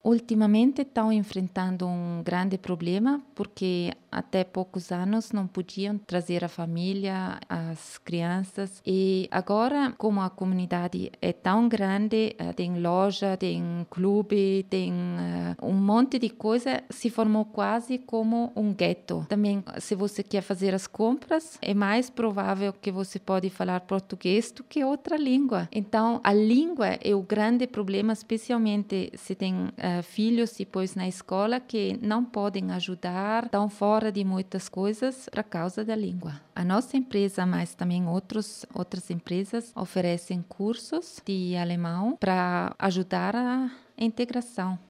Ultimamente estão enfrentando um grande problema porque até poucos anos não podiam trazer a família, as crianças e agora, como a comunidade é tão grande, tem loja, tem clube, tem um monte de coisa, se formou quase como um gueto. Também, se você quer fazer as compras, é mais provável que você pode falar português do que outra língua. Então, a língua é o grande problema, especialmente se tem filhos depois na escola que não podem ajudar, estão fora de muitas coisas por causa da língua. A nossa empresa, mas também outras empresas, oferecem cursos de alemão para ajudar a integração.